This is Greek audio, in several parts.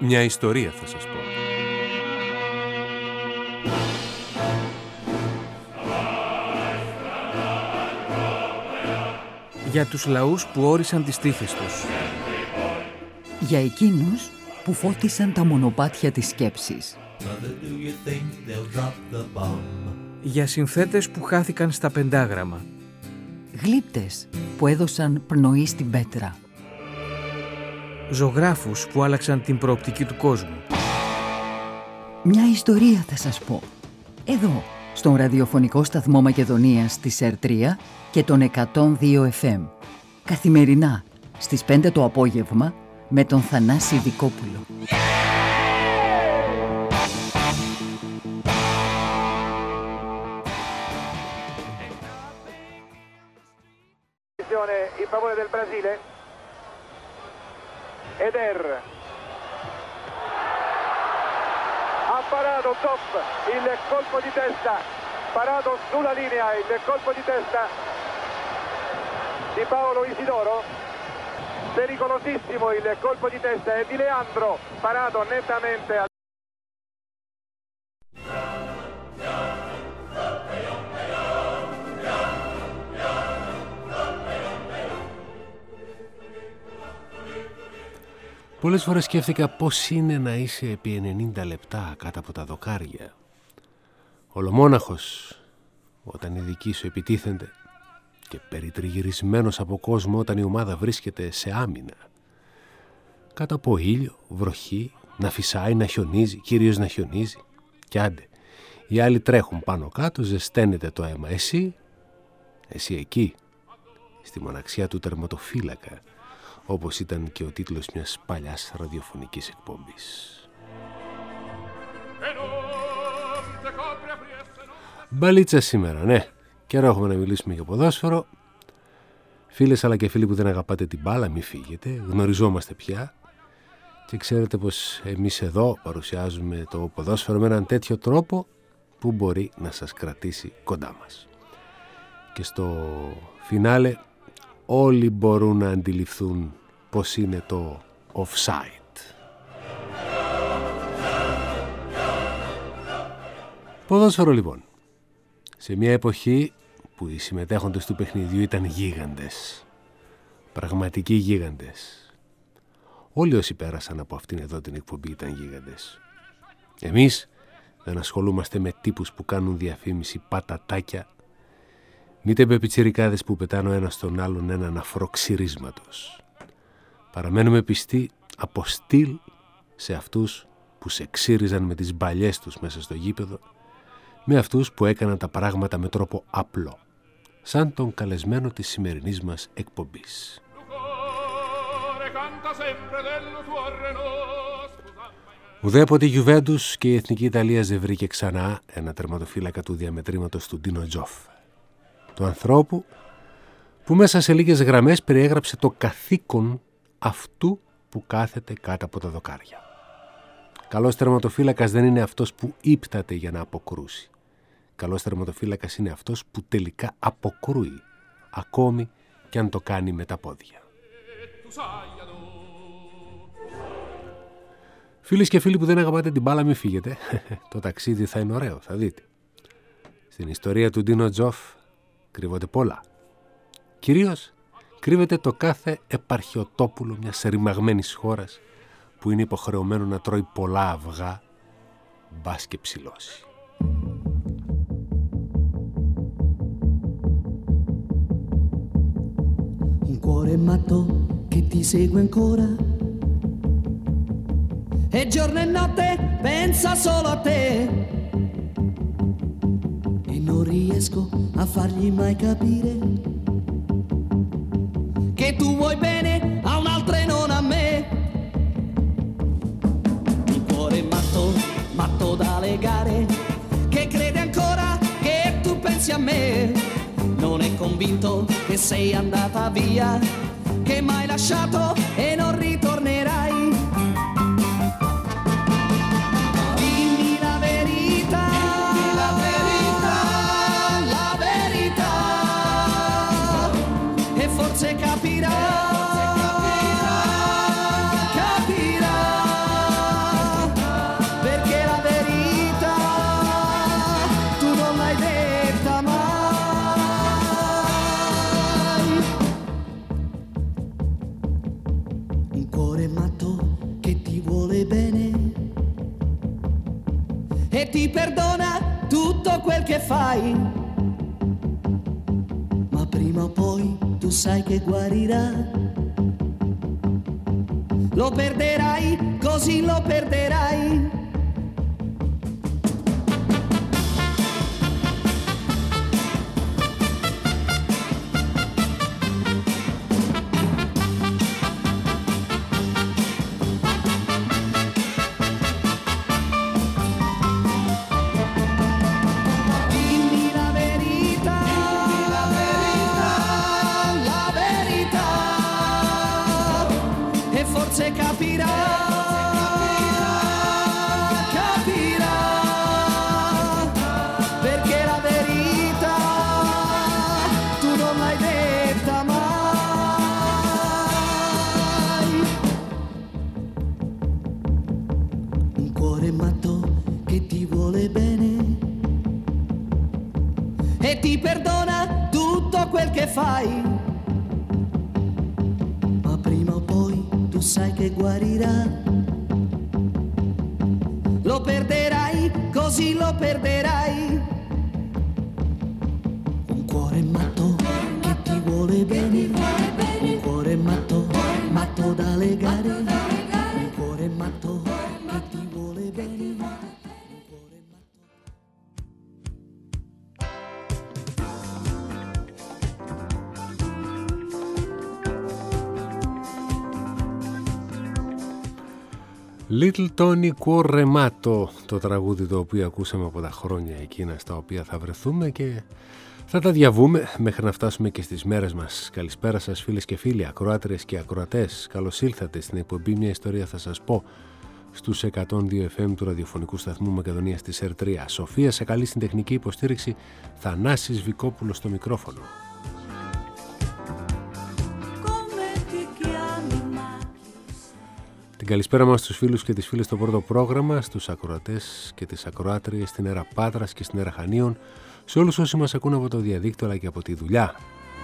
Μια ιστορία θα σας πω. Για τους λαούς που όρισαν τις τύχες τους. Για εκείνους που φώτισαν τα μονοπάτια της σκέψης. Για συνθέτες που χάθηκαν στα πεντάγραμμα. Γλύπτες που έδωσαν πνοή στην πέτρα. Ζωγράφους που άλλαξαν την προοπτική του κόσμου. Μια ιστορία θα σας πω. Εδώ, στον ραδιοφωνικό σταθμό Μακεδονίας της ΕΡΤΡΙΑ και τον 102 FM. Καθημερινά, στις 5 το απόγευμα, με τον Θανάση Δικόπουλο. In favore del Brasile. Eder ha parato top il colpo di testa, parato sulla linea il colpo di testa di Paolo Isidoro, pericolosissimo il colpo di testa è di Leandro, parato nettamente a... Πολλές φορές σκέφτηκα πώς είναι να είσαι επί 90 λεπτά κάτω από τα δοκάρια. Ολομόναχος όταν οι δικοί σου επιτίθενται και περιτριγυρισμένος από κόσμο όταν η ομάδα βρίσκεται σε άμυνα. Κάτω από ήλιο, βροχή, να φυσάει, να χιονίζει, κυρίως να χιονίζει. Κι άντε, οι άλλοι τρέχουν πάνω κάτω, ζεσταίνεται το αίμα. Εσύ εκεί, στη μοναξιά του τερματοφύλακα, όπως ήταν και ο τίτλος μιας παλιάς ραδιοφωνικής εκπομπής. Μπαλίτσα σήμερα, ναι. Καιρό έχουμε να μιλήσουμε για ποδόσφαιρο. Φίλες αλλά και φίλοι που δεν αγαπάτε την μπάλα, μη φύγετε. Γνωριζόμαστε πια. Και ξέρετε πως εμείς εδώ παρουσιάζουμε το ποδόσφαιρο με έναν τέτοιο τρόπο που μπορεί να σας κρατήσει κοντά μας. Και στο φινάλε όλοι μπορούν να αντιληφθούν πως είναι το offside. Ποδόσφαιρο λοιπόν. Σε μια εποχή που οι συμμετέχοντες του παιχνιδιού ήταν γίγαντες. Πραγματικοί γίγαντες. Όλοι όσοι πέρασαν από αυτήν εδώ την εκπομπή ήταν γίγαντες. Εμείς δεν ασχολούμαστε με τύπους που κάνουν διαφήμιση πατατάκια, μήτε με πιτσιρικάδες που πετάνε ο ένας στον άλλον έναν αφρό ξυρίσματος. Παραμένουμε πιστοί από στυλ σε αυτούς που σε ξύριζαν με τις μπαλιές τους μέσα στο γήπεδο, με αυτούς που έκαναν τα πράγματα με τρόπο απλό, σαν τον καλεσμένο της σημερινής μας εκπομπής. Ουδέποτε η Γιουβέντους και η Εθνική Ιταλία δεν βρήκε ξανά ένα τερματοφύλακα του διαμετρήματος του Ντίνο Τζοφ, του ανθρώπου που μέσα σε λίγες γραμμές περιέγραψε το καθήκον αυτού που κάθεται κάτω από τα δοκάρια. Καλός τερματοφύλακας δεν είναι αυτός που ύπταται για να αποκρούσει. Καλός τερματοφύλακας είναι αυτός που τελικά αποκρούει, ακόμη και αν το κάνει με τα πόδια. Φίλοι και φίλοι που δεν αγαπάτε την μπάλα, μη φύγετε. Το ταξίδι θα είναι ωραίο, θα δείτε. Στην ιστορία του Ντίνο Τζοφ κρύβονται πολλά. Κυρίως κρύβεται το κάθε επαρχιοτόπουλο μιας ρημαγμένης χώρας που είναι υποχρεωμένο να τρώει πολλά αυγά, μπας και ψηλώσει. Un cuore matto che ti segue ancora e giorno e notte pensa solo a te e non riesco a fargli mai capire che tu vuoi bene a un'altra e non a me. Un cuore matto, matto da legare, che crede ancora che tu pensi a me. Non è convinto che sei andata via, che m'hai lasciato e non ritornerai. Dimmi la verità, la verità, la verità, e forse capirai, capirai. fai, ma prima o poi tu sai che guarirà. Lo perderai, così lo perderai. Fai, ma prima o poi tu sai che guarirà. Lo perderai, così lo perderai. Un cuore matto che ti vuole bene, un cuore matto, matto da legare, un cuore matto che ti vuole bene. Little Tony Cuore Matto, το τραγούδι το οποίο ακούσαμε από τα χρόνια εκείνα στα οποία θα βρεθούμε και θα τα διαβούμε μέχρι να φτάσουμε και στις μέρες μας. Καλησπέρα σας φίλες και φίλοι, ακροάτριες και ακροατές. Καλώς ήλθατε στην εκπομπή «Μια ιστορία θα σας πω» στους 102 FM του ραδιοφωνικού σταθμού Μακεδονίας της ΕΡΤΡΙΑ. Σοφία σε καλή στην τεχνική υποστήριξη, Θανάσης Βικόπουλος στο μικρόφωνο. Την καλησπέρα μας στους φίλους και τις φίλες στο πρώτο πρόγραμμα, στους ακροατές και τις ακροάτριες στην αίρα Πάτρας και στην αίρα Χανίων, σε όλους όσοι μας ακούν από το διαδίκτυο αλλά και από τη δουλειά.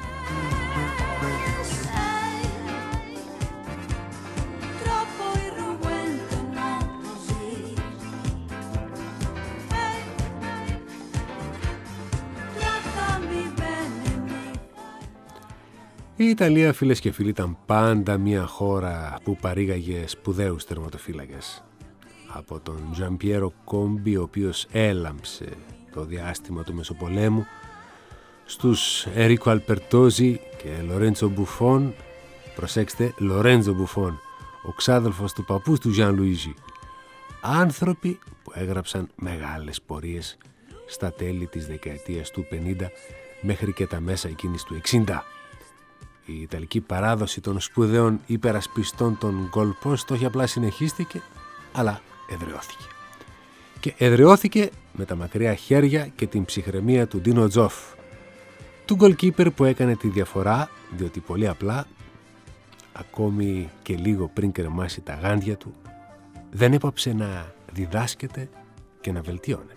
Η Ιταλία, φίλες και φίλοι, ήταν πάντα μια χώρα που παρήγαγε σπουδαίους τερματοφύλακες. Από τον Giampiero Combi, ο οποίος έλαμψε το διάστημα του Μεσοπολέμου, στους Enrico Albertosi και Lorenzo Buffon, προσέξτε, Lorenzo Buffon, ο ξάδελφος του παππούς του Gian Luigi. Άνθρωποι που έγραψαν μεγάλες πορείες στα τέλη της δεκαετίας του 50 μέχρι και τα μέσα εκείνης του 60. Η Ιταλική παράδοση των σπουδαίων υπερασπιστών των γκολ πόστ όχι απλά συνεχίστηκε, αλλά εδραιώθηκε. Και εδραιώθηκε με τα μακριά χέρια και την ψυχραιμία του Ντίνο Τζοφ, του γκολκίπερ που έκανε τη διαφορά, διότι πολύ απλά, ακόμη και λίγο πριν κρεμάσει τα γάντια του, δεν έπαψε να διδάσκεται και να βελτιώνεται.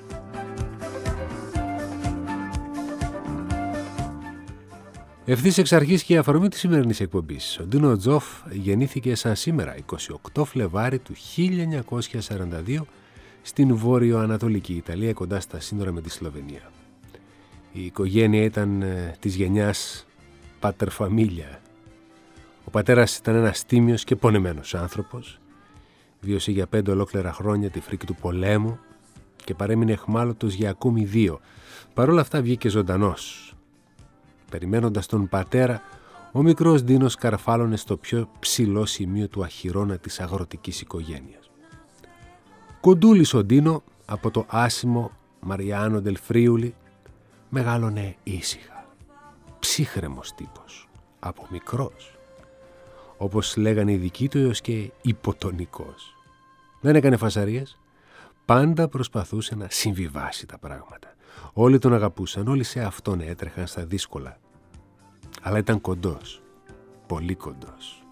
Ευθύς εξ αρχής και η αφορμή της σημερινής εκπομπής. Ο Ντίνο Τζοφ γεννήθηκε σαν σήμερα 28 Φλεβάρι του 1942 στην βόρειο-ανατολική Ιταλία κοντά στα σύνορα με τη Σλοβενία. Η οικογένεια ήταν της γενιάς πατερφαμίλια. Ο πατέρας ήταν ένας τίμιος και πονεμένος άνθρωπος. Βίωσε για 5 ολόκληρα χρόνια τη φρίκη του πολέμου και παρέμεινε αιχμάλωτος για ακόμη 2. Παρ' όλα αυτά βγήκε ζωντανός. Περιμένοντας τον πατέρα, ο μικρός Ντίνος καρφάλωνε στο πιο ψηλό σημείο του αχυρώνα της αγροτικής οικογένειας. Κοντούλης ο Ντίνο από το άσημο Μαριάνο Ντελφρίουλι μεγάλωνε ήσυχα, ψύχρεμος τύπος, από μικρός. Όπως λέγανε οι δικοί του, έως και υποτονικός. Δεν έκανε φασαρίες, πάντα προσπαθούσε να συμβιβάσει τα πράγματα. Όλοι τον αγαπούσαν, όλοι σε αυτόν έτρεχαν στα δύσκολα. Αλλά ήταν κοντός, πολύ κοντός.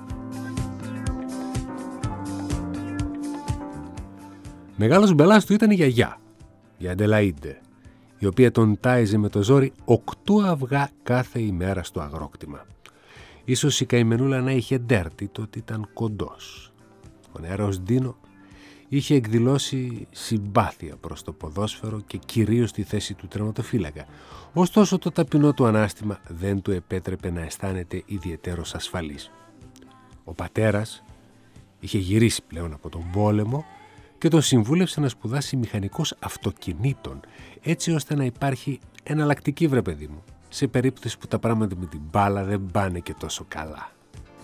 Μεγάλος μπελάς του ήταν η γιαγιά, η Αντελαΐντε, η οποία τον τάιζε με το ζόρι 8 αυγά κάθε ημέρα στο αγρόκτημα. Ίσως η καημενούλα να είχε ντέρτη το ότι ήταν κοντός. Ο νεαρός Ντίνο είχε εκδηλώσει συμπάθεια προς το ποδόσφαιρο και κυρίως τη θέση του τερματοφύλακα. Ωστόσο το ταπεινό του ανάστημα δεν του επέτρεπε να αισθάνεται ιδιαιτέρως ασφαλής. Ο πατέρας είχε γυρίσει πλέον από τον πόλεμο και τον συμβούλευσε να σπουδάσει μηχανικός αυτοκινήτων, έτσι ώστε να υπάρχει εναλλακτική, βρε παιδί μου, σε περίπτωση που τα πράγματα με την μπάλα δεν πάνε και τόσο καλά.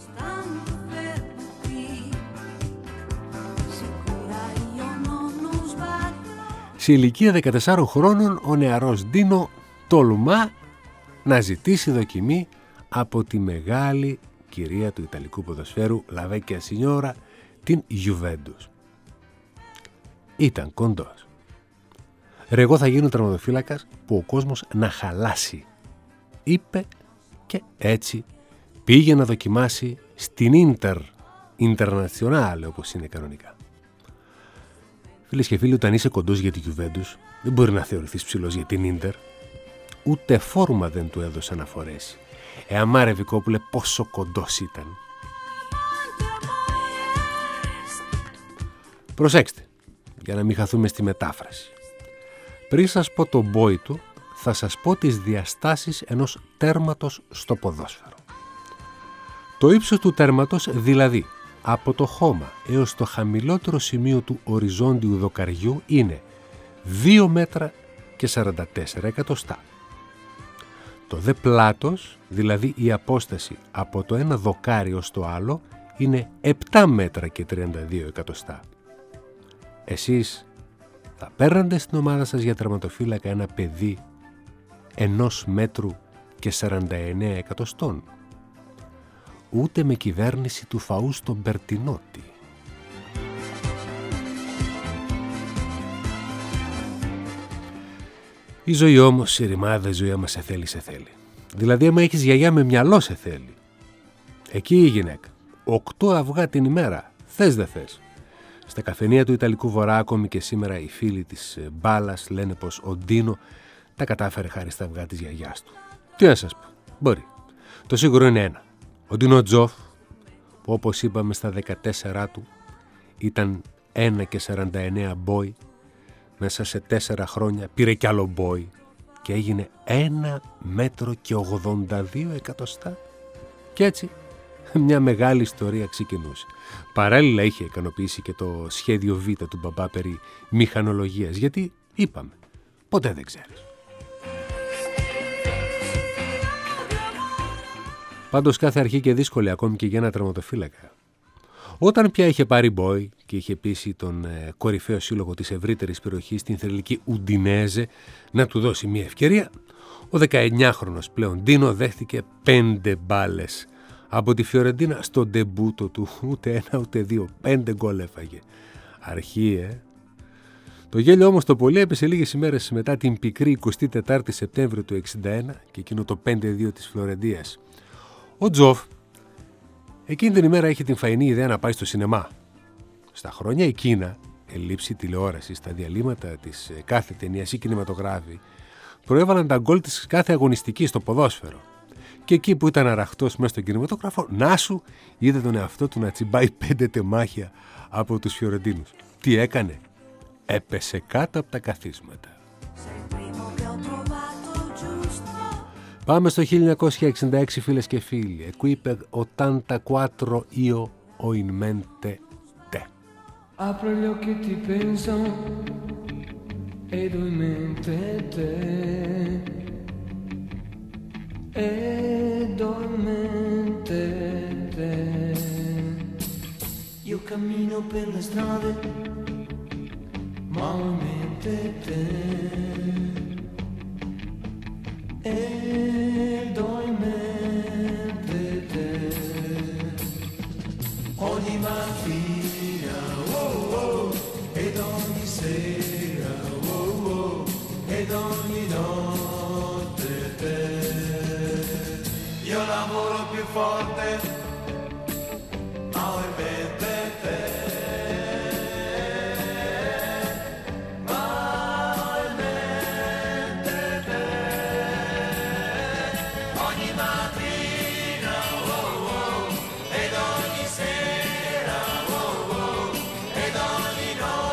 Σε ηλικία 14 χρόνων ο νεαρός Ντίνο τολμά να ζητήσει δοκιμή από τη μεγάλη κυρία του Ιταλικού ποδοσφαίρου, La Vecchia Signora, την Juventus. Ήταν κοντός. Ρε, εγώ θα γίνω τερματοφύλακας που ο κόσμος να χαλάσει, είπε, και έτσι πήγε να δοκιμάσει στην Internazionale, όπως είναι κανονικά. Φίλες και φίλοι, όταν είσαι κοντός για τη Juventus, δεν μπορεί να θεωρηθείς ψηλός για την Ίντερ. Ούτε φόρμα δεν του έδωσε να φορέσει. Αμάρε Βικόπουλε, πόσο κοντός ήταν. Προσέξτε, για να μην χαθούμε στη μετάφραση. Πριν σας πω το μπόι του, θα σας πω τις διαστάσεις ενός τέρματος στο ποδόσφαιρο. Το ύψος του τέρματος, δηλαδή από το χώμα έως το χαμηλότερο σημείο του οριζόντιου δοκαριού, είναι 2 μέτρα και 44 εκατοστά. Το δε πλάτος, δηλαδή η απόσταση από το ένα δοκάρι ως το άλλο, είναι 7 μέτρα και 32 εκατοστά. Εσείς θα παίρνατε στην ομάδα σας για τερματοφύλακα ένα παιδί 1 μέτρου και 49 εκατοστών? Ούτε με κυβέρνηση του Φαούστο Μπερτινότη. Η ζωή όμως, η ρημάδα, η ζωή άμα σε θέλει, σε θέλει. Δηλαδή άμα έχεις γιαγιά με μυαλό, σε θέλει. Εκεί η γυναίκα, 8 αυγά την ημέρα, θες δεν θες. Στα καφενεία του Ιταλικού Βορρά, ακόμη και σήμερα, οι φίλοι της μπάλας λένε πως ο Ντίνο τα κατάφερε χάρη στα αυγά της γιαγιάς του. Τι να σας πω, μπορεί. Το σίγουρο είναι ένα. Ο Ντίνο Τζοφ, που όπως είπαμε στα 14 του ήταν 1 και 49 μπόι, μέσα σε 4 χρόνια πήρε κι άλλο μπόι και έγινε 1 μέτρο και 82 εκατοστά. Και έτσι μια μεγάλη ιστορία ξεκινούσε. Παράλληλα είχε ικανοποιήσει και το σχέδιο Β του μπαμπά περί μηχανολογίας, γιατί είπαμε, ποτέ δεν ξέρεις. Πάντως κάθε αρχή και δύσκολη ακόμη και για ένα τερματοφύλακα. Όταν πια είχε πάρει μπόι και είχε πείσει τον κορυφαίο σύλλογο της ευρύτερης περιοχής, την θρυλική Ουντινέζε, να του δώσει μια ευκαιρία, ο 19χρονος πλέον Ντίνο δέχτηκε 5 μπάλες από τη Φιωρεντίνα στο ντεμπούτο του. Ούτε 1 ούτε 2, 5 γκολ έφαγε. Αρχή, Το γέλιο όμως το πολύ έπεσε λίγες ημέρες μετά την πικρή 24η Σεπτέμβρη του 1961 και εκείνο το 5-2 της Φλωρεντίας. Ο Τζοφ εκείνη την ημέρα είχε την φαϊνή ιδέα να πάει στο σινεμά. Στα χρόνια εκείνα, ελλείψη τηλεόραση, στα διαλύματα της κάθε ταινίας ή κινηματογράφη, προέβαλαν τα γκολ της κάθε αγωνιστική στο ποδόσφαιρο. Και εκεί που ήταν αραχτός μέσα στον κινηματογράφο, να σου, είδε τον εαυτό του να τσιμπάει 5 τεμάχια από τους Φιωρεντίνους. Τι έκανε? Έπεσε κάτω από τα καθίσματα. Πάμε στο 1966, φίλες και φίλοι. Qui per 84 io ho in mente te. Apro gli occhi e ti penso ed ho in mente te. Ed ho in mente te. Io cammino per le strade ma ho in mente te. Ed ho in mente te. Ogni mattina, oh oh, ed ogni sera, oh oh, ed ogni notte te. Io lavoro più forte, ma ho in mente te. Ed ogni sera, oh oh, ed ogni notte.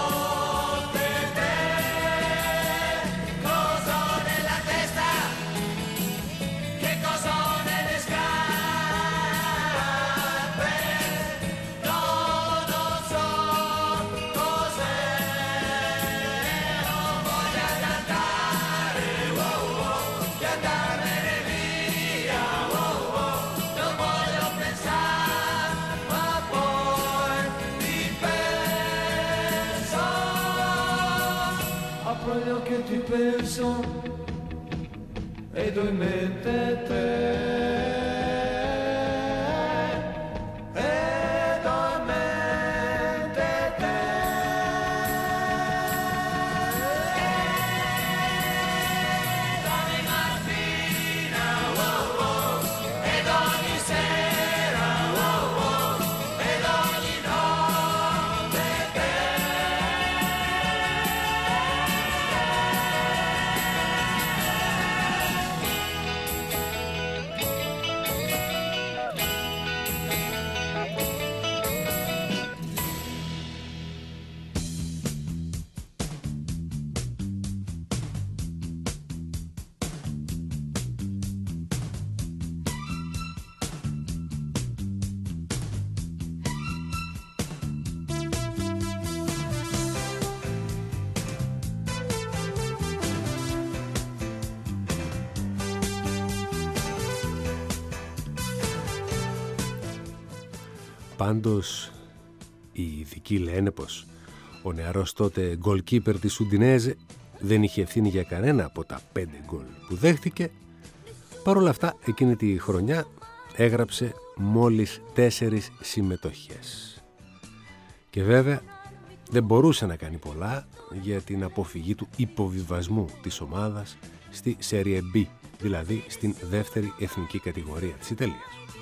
che ti penso ed ho in mente te. Πάντως οι ειδικοί λένε πως ο νεαρός τότε γκολκίπερ της Ουντινέζε δεν είχε ευθύνη για κανένα από τα 5 γκολ που δέχτηκε. Παρ' όλα αυτά εκείνη τη χρονιά έγραψε μόλις 4 συμμετοχές. Και βέβαια δεν μπορούσε να κάνει πολλά για την αποφυγή του υποβιβασμού της ομάδας στη Serie B, δηλαδή στην δεύτερη εθνική κατηγορία της Ιταλίας.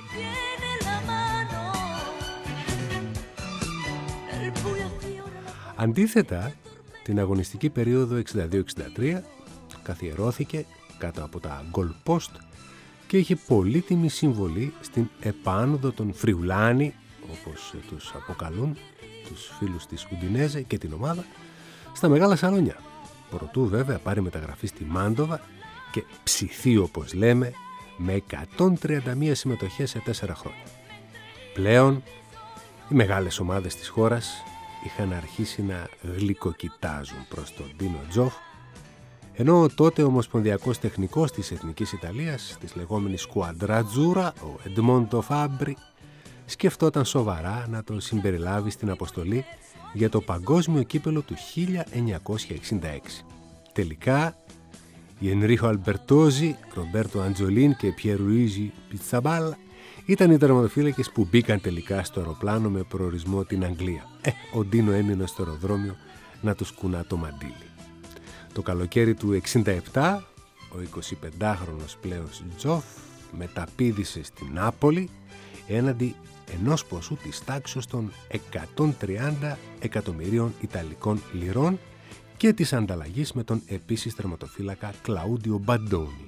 Αντίθετα, την αγωνιστική περίοδο 62-63 καθιερώθηκε κάτω από τα goal post και είχε πολύτιμη συμβολή στην επάνωδο των Φριουλάνι, όπως τους αποκαλούν, τους φίλους της Ουντινέζε και την ομάδα, στα μεγάλα σαλόνια. Προτού βέβαια πάρει μεταγραφή στη Μάντοβα και ψηθεί, όπως λέμε, με 131 συμμετοχές σε 4 χρόνια. Πλέον οι μεγάλες ομάδες της χώρας είχαν αρχίσει να γλυκοκοιτάζουν προς τον Ντίνο Τζοφ, ενώ τότε ο ομοσπονδιακός τεχνικός της Εθνικής Ιταλίας, της λεγόμενης Σκουαντρατζούρα, ο Εντμόντο Φάμπρι, σκεφτόταν σοβαρά να τον συμπεριλάβει στην αποστολή για το παγκόσμιο κύπελο του 1966. Τελικά, οι Ενρίχο Αλμπερτόζι, Ρομπέρτο Αντζολίν και Πιερουίζι Πιτσαμπάλα ήταν οι τερματοφύλακες που μπήκαν τελικά στο αεροπλάνο με προορισμό την Αγγλία. Ο Ντίνο έμεινε στο αεροδρόμιο να τους κουνά το μαντίλι. Το καλοκαίρι του 1967, ο 25χρονος πλέον Τζοφ μεταπήδησε στην Νάπολη έναντι ενός ποσού της τάξης των 130 εκατομμυρίων Ιταλικών λιρών και της ανταλλαγής με τον επίσης τερματοφύλακα Κλαούντιο Μπαντόνι.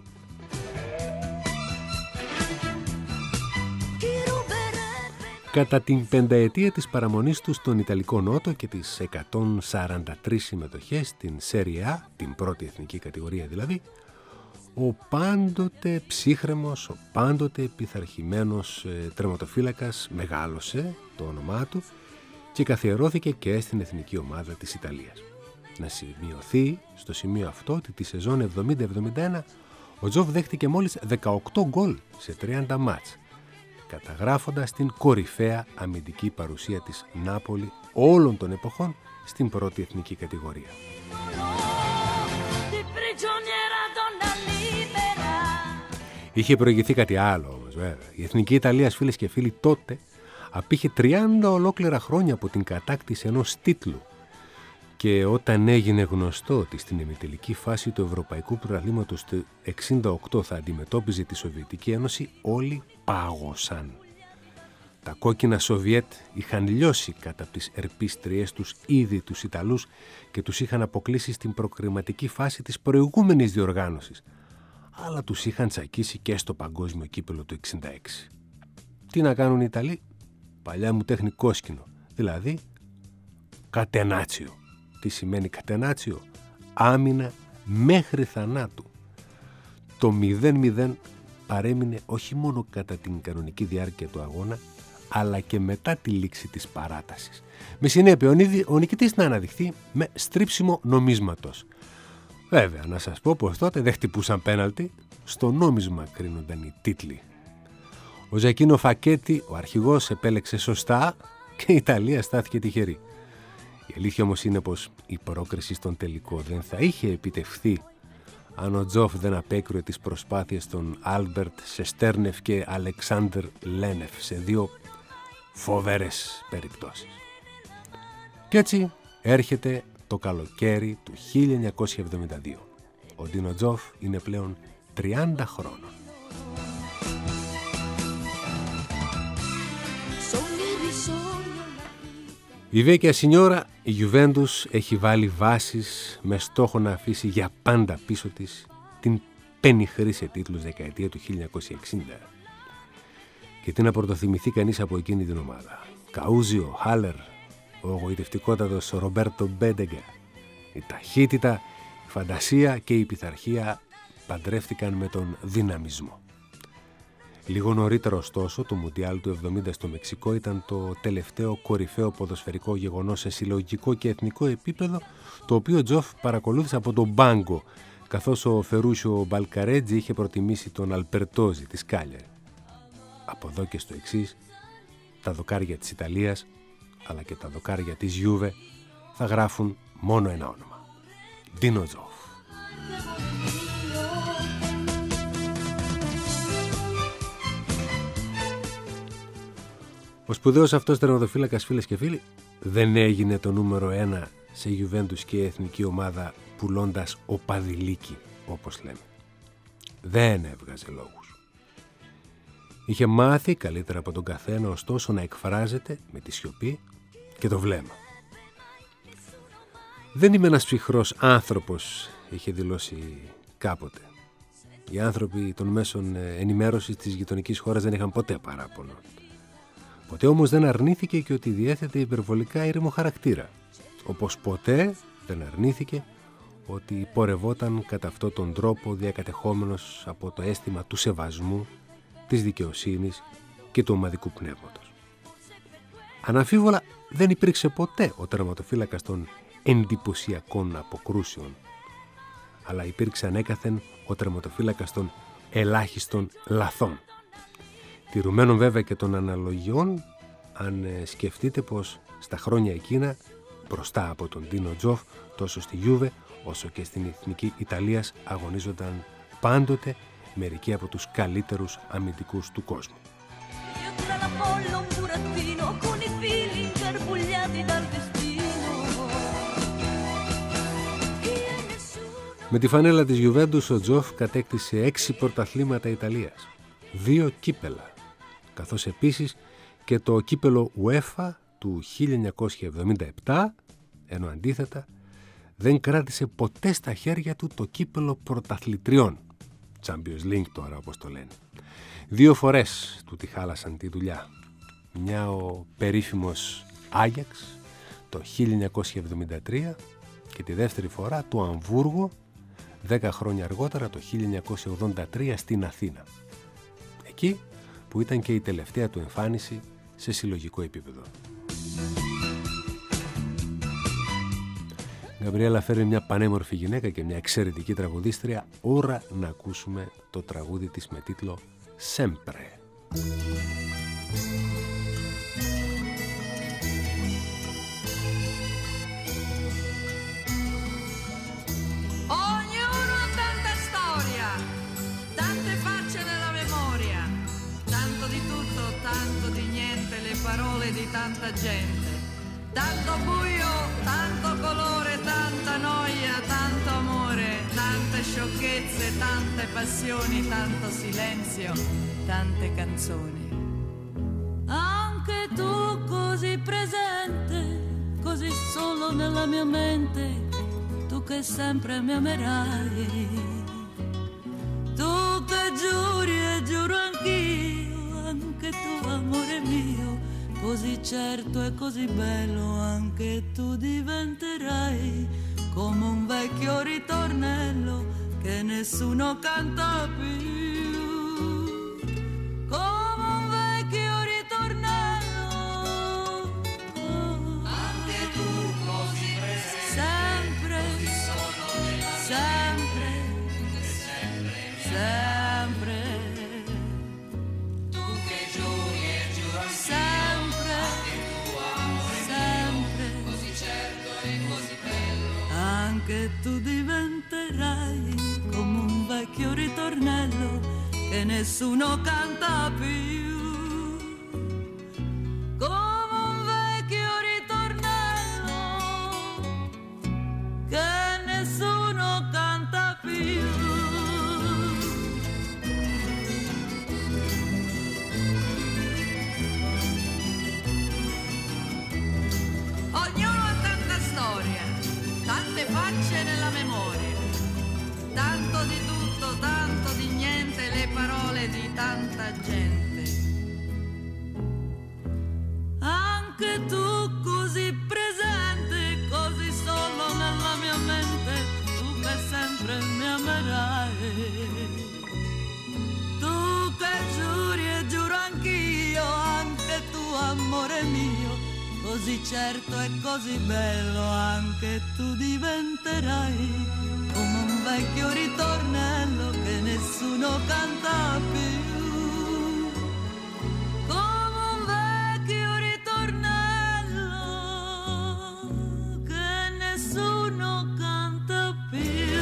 Κατά την πενταετία της παραμονής του στον Ιταλικό Νότο και τις 143 συμμετοχές στην Serie A, την πρώτη εθνική κατηγορία δηλαδή, ο πάντοτε ψύχρεμος, ο πάντοτε επιθαρχημένος τερματοφύλακας μεγάλωσε το όνομά του και καθιερώθηκε και στην εθνική ομάδα της Ιταλίας. Να σημειωθεί στο σημείο αυτό ότι τη σεζόν 70-71 ο Τζοφ δέχτηκε μόλις 18 γκολ σε 30 μάτς, καταγράφοντας την κορυφαία αμυντική παρουσία της Νάπολη όλων των εποχών στην πρώτη εθνική κατηγορία. Είχε προηγηθεί κάτι άλλο όμως βέβαια. Η Εθνική Ιταλία, φίλες και φίλοι, τότε απήχε 30 ολόκληρα χρόνια από την κατάκτηση ενός τίτλου. Και όταν έγινε γνωστό ότι στην ημιτελική φάση του Ευρωπαϊκού Πρωταθλήματος του 1968 θα αντιμετώπιζε τη Σοβιετική Ένωση, όλοι πάγωσαν. Τα κόκκινα Σοβιέτ είχαν λιώσει κατά τις ερπίστριές τους ήδη τους Ιταλούς και τους είχαν αποκλείσει στην προκριματική φάση της προηγούμενης διοργάνωσης, αλλά τους είχαν τσακίσει και στο παγκόσμιο κύπελο του 1966. Τι να κάνουν οι Ιταλοί? Παλιά μου τέχνη κόσκινο, δηλαδή κατενάτσιο. Τι σημαίνει κατενάτσιο? Άμυνα μέχρι θανάτου. Το 0-0 παρέμεινε όχι μόνο κατά την κανονική διάρκεια του αγώνα, αλλά και μετά τη λήξη της παράτασης. Με συνέπεια ο νικητής να αναδειχθεί με στρίψιμο νομίσματος. Βέβαια, να σας πω πως τότε δεν χτυπούσαν πέναλτι, στο νόμισμα κρίνονταν οι τίτλοι. Ο Ζακίνο Φακέτη, ο αρχηγός, επέλεξε σωστά και η Ιταλία στάθηκε τυχερή. Η Η αλήθεια όμως είναι πως η πρόκριση στον τελικό δεν θα είχε επιτευχθεί αν ο Τζοφ δεν απέκρουε τις προσπάθειες των Άλμπερτ Σεστέρνεφ και Αλεξάνδρ Λένεφ σε δύο φοβερές περιπτώσεις. Και έτσι έρχεται το καλοκαίρι του 1972. Ο Ντίνο Τζοφ είναι πλέον 30 χρόνων. Η Βέκια Σινιόρα, η Γιουβέντους, έχει βάλει βάσεις με στόχο να αφήσει για πάντα πίσω της την πενιχρή σε τίτλους δεκαετία του 1960. Και τι να πρωτοθυμηθεί κανείς από εκείνη την ομάδα. Καούζιο, Χάλερ, ο εγωιτευτικότατος Ρομπέρτο Μπέντεγκα. Η ταχύτητα, η φαντασία και η πειθαρχία παντρεύτηκαν με τον δυναμισμό. Λίγο νωρίτερα ωστόσο, το Μουντιάλ του 70 στο Μεξικό ήταν το τελευταίο κορυφαίο ποδοσφαιρικό γεγονός σε συλλογικό και εθνικό επίπεδο, το οποίο Τζοφ παρακολούθησε από τον μπάγκο, καθώς ο Φερούσιο Μπαλκαρέτζι είχε προτιμήσει τον Αλπερτόζι της Κάλιαρη. Από εδώ και στο εξής, τα δοκάρια της Ιταλίας, αλλά και τα δοκάρια της Γιούβε, θα γράφουν μόνο ένα όνομα. Ντίνο Τζοφ. Ο σπουδαίος αυτός τερματοφύλακας, φίλες και φίλοι, δεν έγινε το νούμερο 1 σε Γιουβέντους και εθνική ομάδα πουλώντας οπαδηλίκι, όπως λέμε. Δεν έβγαζε λόγους. Είχε μάθει καλύτερα από τον καθένα, ωστόσο, να εκφράζεται με τη σιωπή και το βλέμμα. «Δεν είμαι ένας ψυχρός άνθρωπος», είχε δηλώσει κάποτε. Οι άνθρωποι των μέσων ενημέρωσης της γειτονικής χώρας δεν είχαν ποτέ παράπονο. Ποτέ όμως δεν αρνήθηκε και ότι διέθετε υπερβολικά ήρεμο χαρακτήρα. Όπως ποτέ δεν αρνήθηκε ότι πορευόταν κατά αυτόν τον τρόπο διακατεχόμενος από το αίσθημα του σεβασμού, της δικαιοσύνης και του ομαδικού πνεύματος. Αναμφίβολα δεν υπήρξε ποτέ ο τερματοφύλακας των εντυπωσιακών αποκρούσεων, αλλά υπήρξε ανέκαθεν ο τερματοφύλακας των ελάχιστων λαθών. Τηρουμένων βέβαια και των αναλογιών, αν σκεφτείτε πως στα χρόνια εκείνα, μπροστά από τον Ντίνο Τζοφ, τόσο στη Γιούβε όσο και στην εθνική Ιταλίας αγωνίζονταν πάντοτε μερικοί από τους καλύτερους αμυντικούς του κόσμου. Με τη φανέλα της Γιουβέντους ο Τζοφ κατέκτησε 6 πρωταθλήματα Ιταλίας, 2 κύπελα, καθώς επίσης και το κύπελο UEFA του 1977, ενώ αντίθετα δεν κράτησε ποτέ στα χέρια του το κύπελο πρωταθλητριών, Champions League τώρα όπως το λένε. 2 φορές του τη χάλασαν τη δουλειά. Μια ο περίφημος Άγιαξ το 1973 και τη δεύτερη φορά το Αμβούργο 10 χρόνια αργότερα το 1983 στην Αθήνα. Εκεί που ήταν και η τελευταία του εμφάνιση σε συλλογικό επίπεδο. Η Γκαμπριέλα φέρει μια πανέμορφη γυναίκα και μια εξαιρετική τραγουδίστρια. Ώρα να ακούσουμε το τραγούδι της με τίτλο «Sempre». Parole di tanta gente, tanto buio, tanto colore, tanta noia, tanto amore, tante sciocchezze, tante passioni, tanto silenzio, tante canzoni. Anche tu così presente, così solo nella mia mente, tu che sempre mi amerai, tu che giuri e giuro anch'io, anche tu amore mio, così certo e così bello anche tu diventerai, come un vecchio ritornello che nessuno canta più, come un vecchio ritornello, anche tu così presente, sempre, sempre, sempre, sempre, tu che giuri e giuro sempre, sempre, così certo nessuno canta più, come un vecchio ritornello che nessuno canta più. Ognuno ha tanta storia, tante facce nella memoria, tanto di tutto, tanto di niente, le parole di tanta gente. Anche tu così presente, così solo nella mia mente, tu che sempre mi amerai, tu che giuri e giuro anch'io, anche tu amore mio, così certo e così bello anche tu diventerai, come un vecchio ritornello che nessuno canta più, come un vecchio ritornello che nessuno canta più.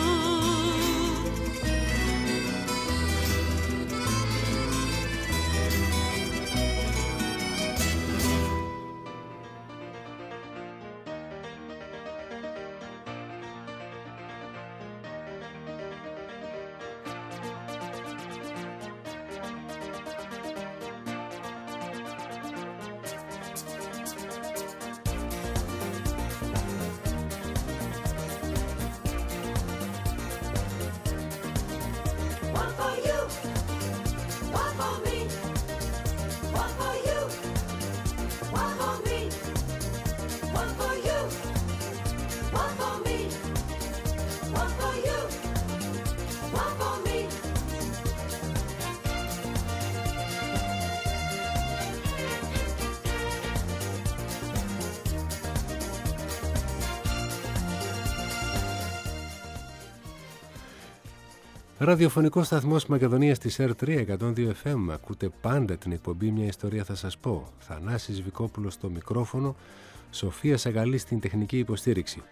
Ραδιοφωνικός σταθμός Μακεδονίας της R3 102 FM. Ακούτε πάντα την εκπομπή «Μια ιστορία θα σας πω». Θανάσης Βικόπουλος στο μικρόφωνο, Σοφία Σαγαλή στην τεχνική υποστήριξη.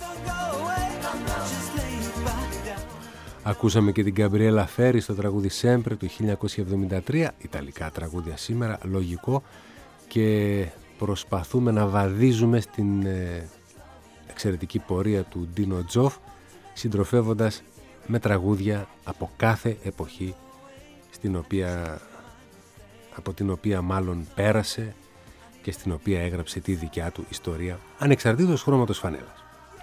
Ακούσαμε και την Γκαμπριέλα Φέρι στο τραγούδι Sempre του 1973, ιταλικά τραγούδια σήμερα, λογικό, και προσπαθούμε να βαδίζουμε στην εξαιρετική πορεία του Ντίνο Τζοφ, συντροφεύοντας με τραγούδια από κάθε εποχή από την οποία μάλλον πέρασε και στην οποία έγραψε τη δικιά του ιστορία, ανεξαρτήτως χρώματος φανέλας.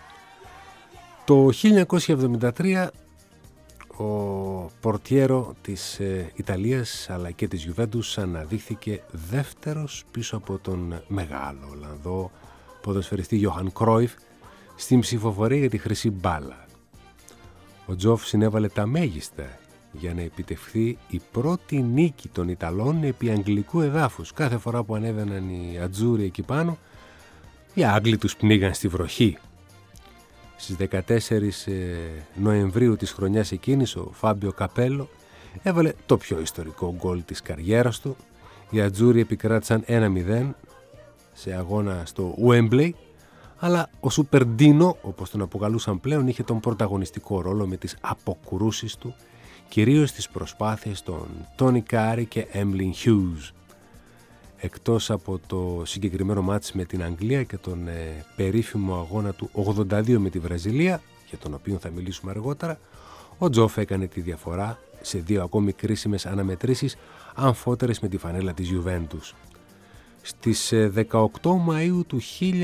Το 1973 ο πορτιέρο της Ιταλίας αλλά και της Γιουβέντους αναδείχθηκε δεύτερος πίσω από τον μεγάλο Ολλανδό ποδοσφαιριστή Γιόχαν Κρόιφ στην ψηφοφορία για τη χρυσή μπάλα. Ο Τζοφ συνέβαλε τα μέγιστα για να επιτευχθεί η πρώτη νίκη των Ιταλών επί αγγλικού εδάφους. Κάθε φορά που ανέβαιναν οι Ατζούροι εκεί πάνω, οι Άγγλοι τους πνίγαν στη βροχή. Στις 14 Νοεμβρίου της χρονιάς εκείνης ο Φάμπιο Καπέλο έβαλε το πιο ιστορικό γκολ της καριέρας του. Οι Ατζούροι επικράτησαν 1-0 σε αγώνα στο Wembley, αλλά ο Σούπερ Ντίνο, όπως τον αποκαλούσαν πλέον, είχε τον πρωταγωνιστικό ρόλο με τις αποκρούσεις του, κυρίως στις προσπάθειες των Τόνι Κάρι και Έμλιν Χιούς. Εκτός από το συγκεκριμένο μάτς με την Αγγλία και τον περίφημο αγώνα του 82 με τη Βραζιλία, για τον οποίο θα μιλήσουμε αργότερα, ο Τζοφ έκανε τη διαφορά σε δύο ακόμη κρίσιμες αναμετρήσεις αμφότερες με τη φανέλα της Γιουβέντους. Στις 18 Μαΐου του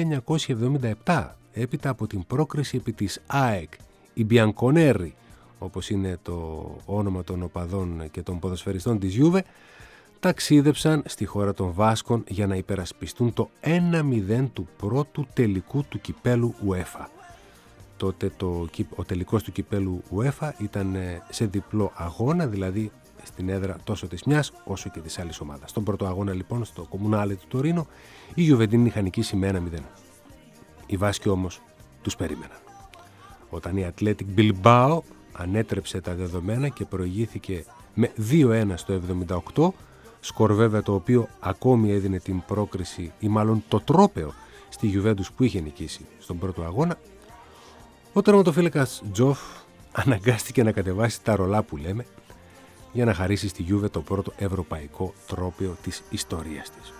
1977, έπειτα από την πρόκριση επί της ΑΕΚ, οι Μπιανκονέρι, όπως είναι το όνομα των οπαδών και των ποδοσφαιριστών της Γιούβε, ταξίδεψαν στη χώρα των Βάσκων για να υπερασπιστούν το 1-0 του πρώτου τελικού του κυπέλου UEFA. Τότε ο τελικός του κυπέλου UEFA ήταν σε διπλό αγώνα, δηλαδή στην έδρα τόσο της μιας όσο και της άλλης ομάδας. Στον πρώτο αγώνα λοιπόν στο Κομμουνάλε του Τωρίνο οι Γιουβεντίνοι είχαν νικήσει με 1-0. Οι Βάσκοι όμως τους περίμεναν. Όταν η Athletic Bilbao ανέτρεψε τα δεδομένα και προηγήθηκε με 2-1 στο 78, σκορ βέβαια το οποίο ακόμη έδινε την πρόκριση ή μάλλον το τρόπαιο στη Γιουβέντους που είχε νικήσει στον πρώτο αγώνα, ο τερματοφύλακας Τζοφ αναγκάστηκε να κατεβάσει τα ρολά που λέμε για να χαρίσει στη Γιούβε το πρώτο ευρωπαϊκό τρόπαιο της ιστορίας της.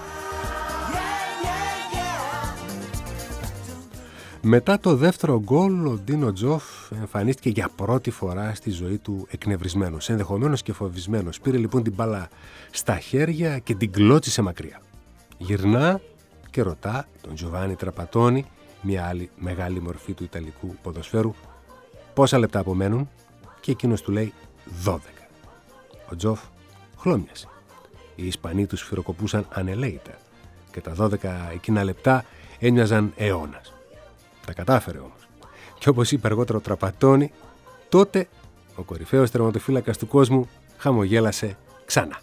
Μετά το δεύτερο γκολ, ο Ντίνο Τζοφ εμφανίστηκε για πρώτη φορά στη ζωή του εκνευρισμένος, ενδεχομένως και φοβισμένος. Πήρε λοιπόν την μπάλα στα χέρια και την κλώτσισε μακριά. Γυρνά και ρωτά τον Τζοβάνι Τραπατόνι, μια άλλη μεγάλη μορφή του ιταλικού ποδοσφαίρου, πόσα λεπτά απομένουν, και εκείνος του λέει 12. Ο Τζοφ χλώμιασε. Οι Ισπανοί τους σφυροκοπούσαν ανελαίητα και τα 12 εκείνα λεπτά έμοιαζαν αιώνας. Τα κατάφερε όμως. Και όπως είπε αργότερα ο Τραπατόνι, τότε ο κορυφαίος τερματοφύλακας του κόσμου χαμογέλασε ξανά.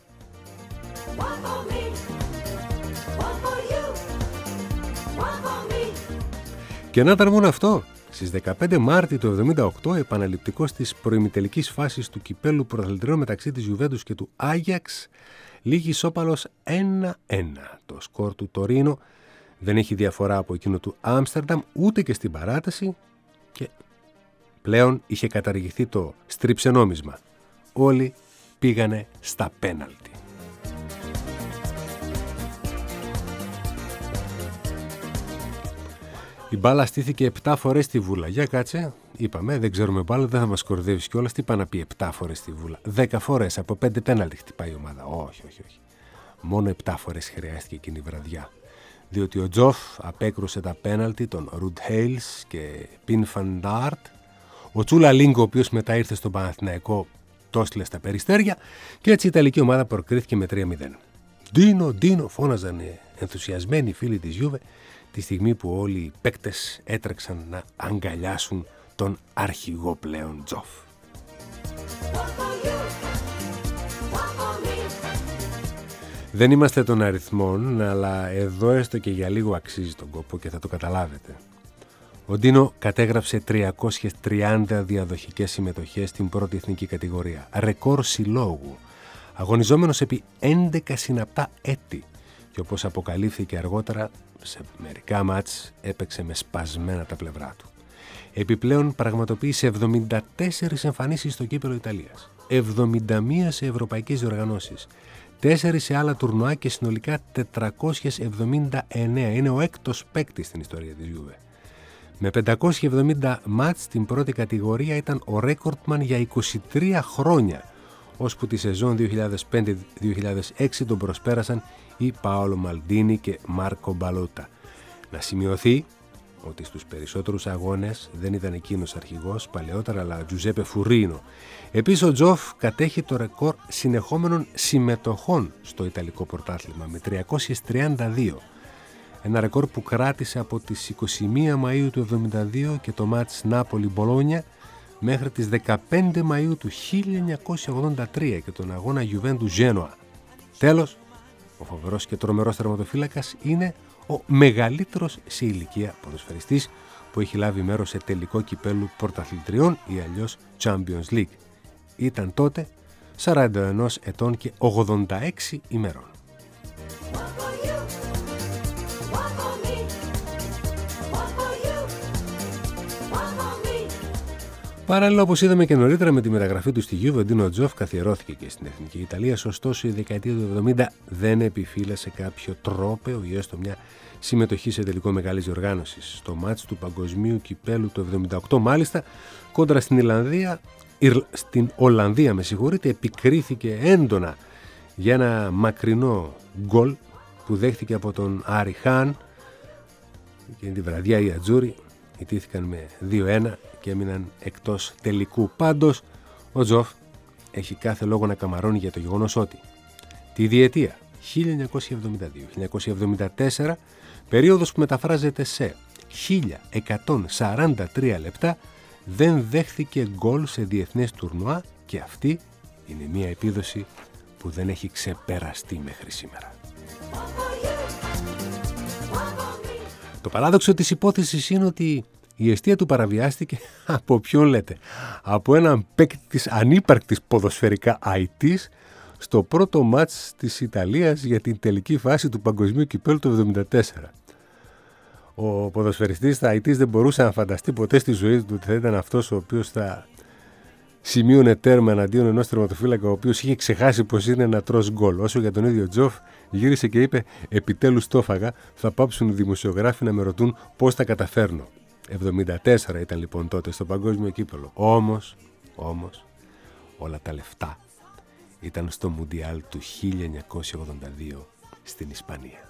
Και να ήταν μόνο αυτό. Στις 15 Μάρτη του 1978, επαναληπτικός της προημιτελικής φάσης του κυπέλου πρωταθλητριών μεταξύ της Γιουβέντους και του Άγιαξ, λήγει ισόπαλος 1-1. Το σκορ του Τωρίνο δεν έχει διαφορά από εκείνο του Άμστερνταμ ούτε και στην παράταση και πλέον είχε καταργηθεί το στριψενόμισμα. Όλοι πήγανε στα πέναλτι. Η μπάλα στήθηκε 7 φορές στη βούλα. Για κάτσε, είπαμε, δεν ξέρουμε μπάλα, δεν θα μας κορδεύεις κιόλας. Τι πάει να πει 7 φορές στη βούλα? 10 φορές, από 5 πέναλτι χτυπάει η ομάδα. Όχι. Μόνο 7 φορές χρειάστηκε εκείνη η βραδιά. Διότι ο Τζοφ απέκρουσε τα πέναλτι των Ρουντ Χέιλς και Πιν Φαντάρτ. Ο Τσούλα Λίγκο, ο οποίος μετά ήρθε στον Παναθηναϊκό, το έστειλε στα Περιστέρια και έτσι η Ιταλική ομάδα προκρίθηκε με 3-0. Ντίνο, φώναζαν ενθουσιασμένοι φίλοι της Γιούβε τη στιγμή που όλοι οι παίκτες έτρεξαν να αγκαλιάσουν τον αρχηγό πλέον Τζοφ. Δεν είμαστε των αριθμών, αλλά εδώ έστω και για λίγο αξίζει τον κόπο και θα το καταλάβετε. Ο Ντίνο κατέγραψε 330 διαδοχικές συμμετοχές στην πρώτη εθνική κατηγορία. Ρεκόρ συλλόγου. Αγωνιζόμενος επί 11 συναπτά έτη. Και όπως αποκαλύφθηκε αργότερα, σε μερικά μάτς έπαιξε με σπασμένα τα πλευρά του. Επιπλέον πραγματοποίησε 74 εμφανίσεις στο κύπελλο Ιταλίας. 71 σε ευρωπαϊκές διοργανώσεις. 4 σε άλλα τουρνουά και συνολικά 479. Είναι ο έκτος παίκτης στην ιστορία της Juve. Με 570 μάτς στην πρώτη κατηγορία ήταν ο ρέκορτμαν για 23 χρόνια, ώσπου τη σεζόν 2005-2006 τον προσπέρασαν οι Πάολο Μαλντίνι και Μάρκο Μπαλότα. Να σημειωθεί ότι στους περισσότερους αγώνες δεν ήταν εκείνος αρχηγός παλαιότερα, αλλά ο Τζουζέπε Φουρίνο. Επίσης ο Τζοφ κατέχει το ρεκόρ συνεχόμενων συμμετοχών στο Ιταλικό πρωτάθλημα με 332. Ένα ρεκόρ που κράτησε από τις 21 Μαΐου του 1972 και το μάτς Νάπολη-Μπολόνια μέχρι τις 15 Μαΐου του 1983 και τον αγώνα Γιουβέντου-Ζένοα. Τέλος, ο φοβερός και τρομερός τερματοφύλακας είναι ο μεγαλύτερος σε ηλικία ποδοσφαιριστής που έχει λάβει μέρος σε τελικό κυπέλλου πρωταθλητριών ή αλλιώς Champions League. Ήταν τότε 41 ετών και 86 ημερών. Παράλληλα, όπως είδαμε και νωρίτερα με τη μεταγραφή του στη Juve, ο Ντίνο Τζοφ καθιερώθηκε και στην Εθνική Ιταλία. Ωστόσο, η δεκαετία του 70 δεν επιφύλασε κάποιο τρόπαιο ή έστω μια συμμετοχή σε τελικό μεγάλης διοργάνωσης. Στο μάτς του Παγκοσμίου Κυπέλλου του 78, μάλιστα, κόντρα στην Ολλανδία, επικρίθηκε έντονα για ένα μακρινό γκολ που δέχτηκε από τον Άρη Χάν. Και τη βραδιά οι Ατζούροι ιτήθηκαν με 2-1 και έμειναν εκτός τελικού. Πάντως, ο Τζοφ έχει κάθε λόγο να καμαρώνει για το γεγονός ότι τη διετία 1972-1974, περίοδος που μεταφράζεται σε 1143 λεπτά, δεν δέχθηκε γκολ σε διεθνές τουρνουά και αυτή είναι μια επίδοση που δεν έχει ξεπεραστεί μέχρι σήμερα. Το παράδοξο της υπόθεσης είναι ότι η εστία του παραβιάστηκε από ποιον λέτε? Από έναν παίκτη της ανύπαρκτης ποδοσφαιρικά αητής στο πρώτο μάτς της Ιταλίας για την τελική φάση του Παγκοσμίου Κυπέλλου του 1974. Ο ποδοσφαιριστής αητής δεν μπορούσε να φανταστεί ποτέ στη ζωή του ότι θα ήταν αυτός ο οποίος θα σημείωνε τέρμα εναντίον ενός τερματοφύλακα ο οποίος είχε ξεχάσει πως είναι να τρως γκολ. Όσο για τον ίδιο Τζοφ, γύρισε και είπε: επιτέλους το έφαγα, θα πάψουν οι δημοσιογράφοι να με ρωτούν πώς τα καταφέρνω. 74 ήταν λοιπόν τότε στο παγκόσμιο κύπελλο. Όμως, όλα τα λεφτά ήταν στο Μουντιάλ του 1982 στην Ισπανία.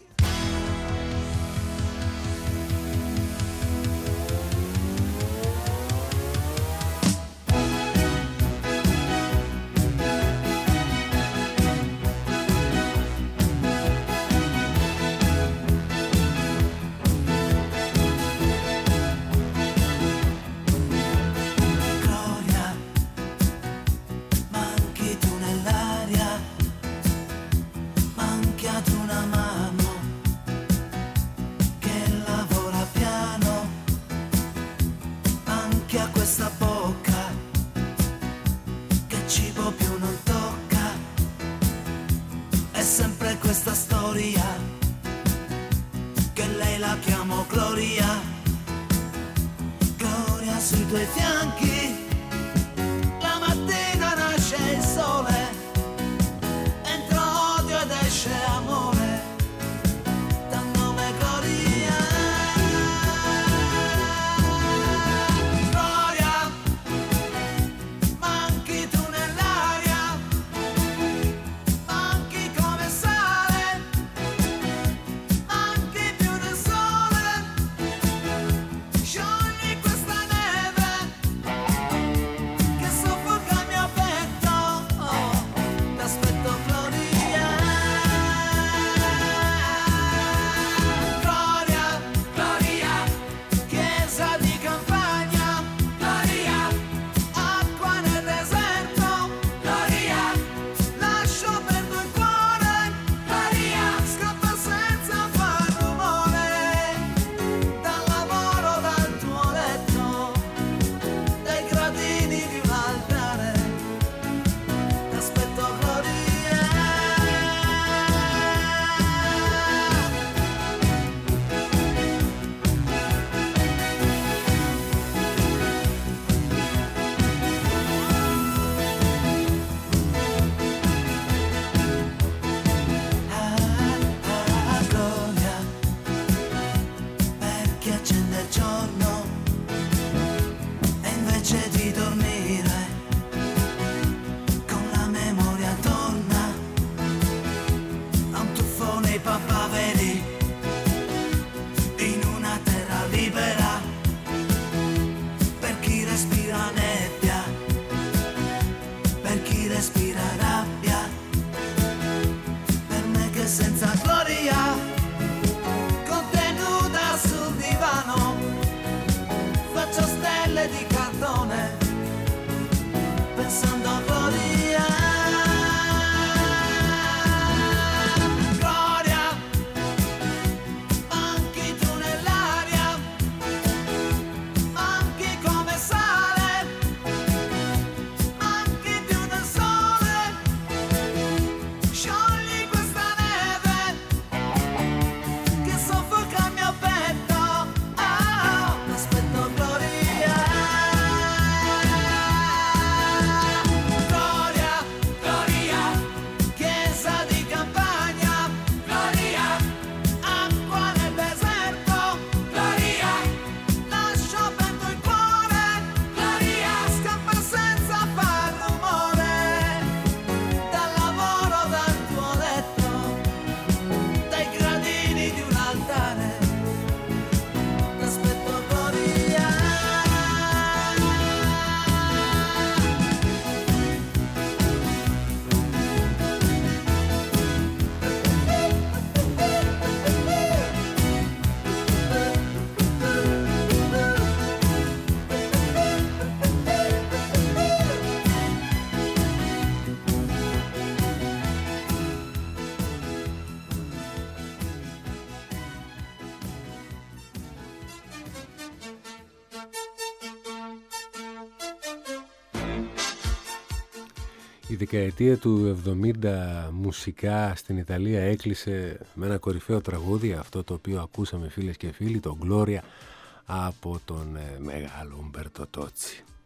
Η δεκαετία του 70 μουσικά στην Ιταλία έκλεισε με ένα κορυφαίο τραγούδι, αυτό το οποίο ακούσαμε φίλες και φίλοι, το Gloria από τον μεγάλο Ουμπέρτο Τότσι.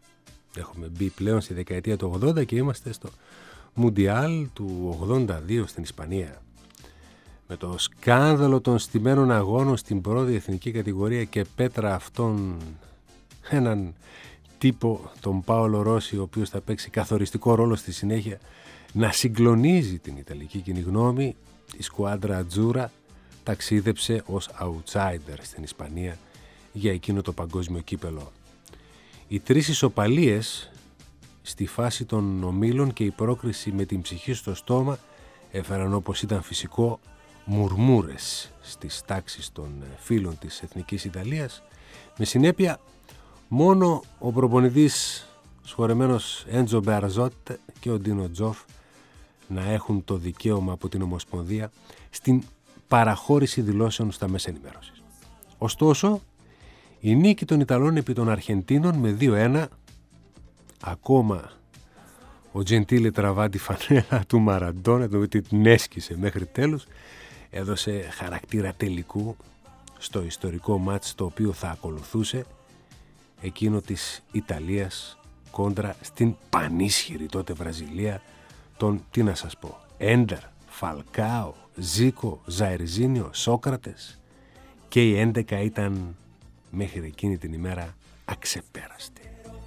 Έχουμε μπει πλέον στη δεκαετία του 80 και είμαστε στο Μουντιάλ του 82 στην Ισπανία. Με το σκάνδαλο των στημένων αγώνων στην πρώτη εθνική κατηγορία και πέτρα αυτόν έναν τύπο, τον Πάολο Ρώση, ο οποίος θα παίξει καθοριστικό ρόλο στη συνέχεια, να συγκλονίζει την Ιταλική κοινή γνώμη. Η σκουάντρα Ατζούρα ταξίδεψε ως outsider στην Ισπανία για εκείνο το παγκόσμιο κύπελο. Οι 3 ισοπαλίες στη φάση των ομίλων και η πρόκριση με την ψυχή στο στόμα έφεραν, όπως ήταν φυσικό, μουρμούρες στις τάξεις των φίλων της Εθνικής Ιταλίας, με συνέπεια μόνο ο προπονητής σχορεμένος Έντζο Μπεαρζότ και ο Ντίνο Τζοφ να έχουν το δικαίωμα από την Ομοσπονδία στην παραχώρηση δηλώσεων στα μέσα ενημέρωσης. Ωστόσο, η νίκη των Ιταλών επί των Αρχεντίνων με 2-1, ακόμα ο Τζεντίλε τραβά τη φανέλα του Μαραντόνα, την έσκησε μέχρι τέλους, έδωσε χαρακτήρα τελικού στο ιστορικό μάτς το οποίο θα ακολουθούσε, εκείνο της Ιταλίας κόντρα στην πανίσχυρη τότε Βραζιλία των, τι να σας πω, Έντερ, Φαλκάο, Ζίκο, Ζαερζίνιο, Σόκρατες, και η 11 ήταν μέχρι εκείνη την ημέρα αξεπέραστη.